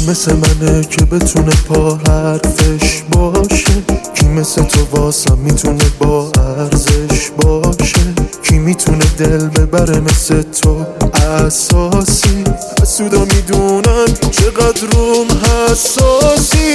مثل منه که بتونه پا حرفش باشه؟ کی مثل تو واسم میتونه با ارزش باشه؟ کی میتونه دل ببره مثل تو اساسی؟ حسودا میدونن چقدر روم حساسی.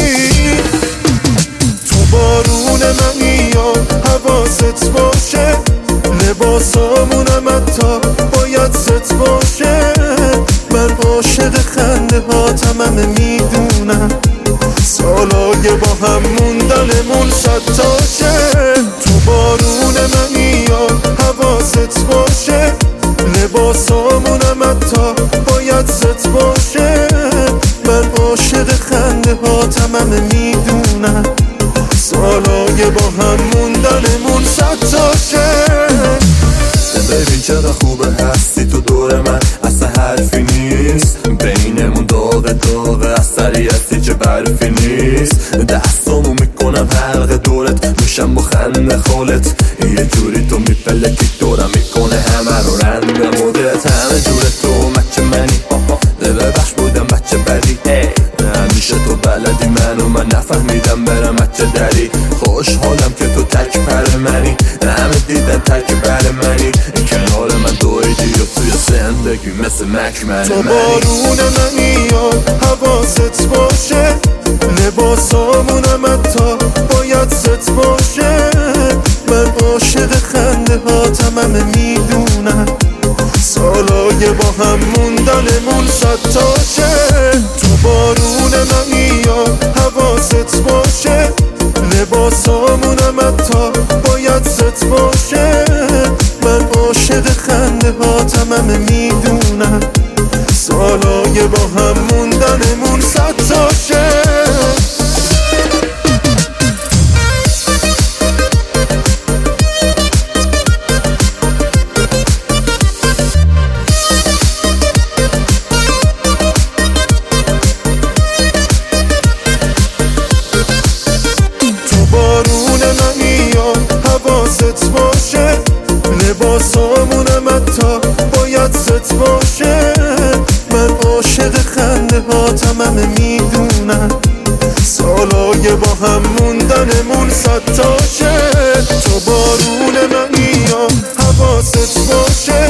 تو بارون منی یا حواست باشه، لباسامونم حتی باید ست باشه. من عاشق خنده هاتم، همه میدونم سالای با هم موندنمون صد تاشه. تو بارون منی یا حواست باشه، لباسامونم حتی باید ست باشه. من عاشق خنده هاتم، همه میدونم سالای با هم موندنمون صد تاشه. ببین چرا خوبه هستی تو دور من، اصلا حرفی نیست بینمون، داغه اثری هستی چه برفی نیست. دستامو میکنم حلقه دورت، میشم با خنده خالت، یه جوری تو میپلکی دورم میکنه همه رو رنده مدت. همه جور تو مچه منی، ببخش بودم بچه بدی، همیشه تو بلدی منو من نفهمیدم برم بچه دری. خوشحالم که تو تک پر منی، همه دیدن تک بر منی، کنار من دویدی و توی زندگی مثل مکمن. تو بارون منی یا حواست باشه، لباسامونم حتی باید ست باشه. من عاشق خنده هاتم، همه میدونم سالای با هم موندنمون صد تاشه. تو بارون منی یا حواست باشه، لباسامونم حتی باید ست باشه. من عاشق خنده هاتم، همه میدونم سالای با هم موندنمون صد تاشه. حواست باشه، لباسامونم حتی باید ست باشه. من عاشق خنده هاتم، همه میدونم سالای با هم موندنمون صد تاشه. تو بارون منی یا حواست باشه،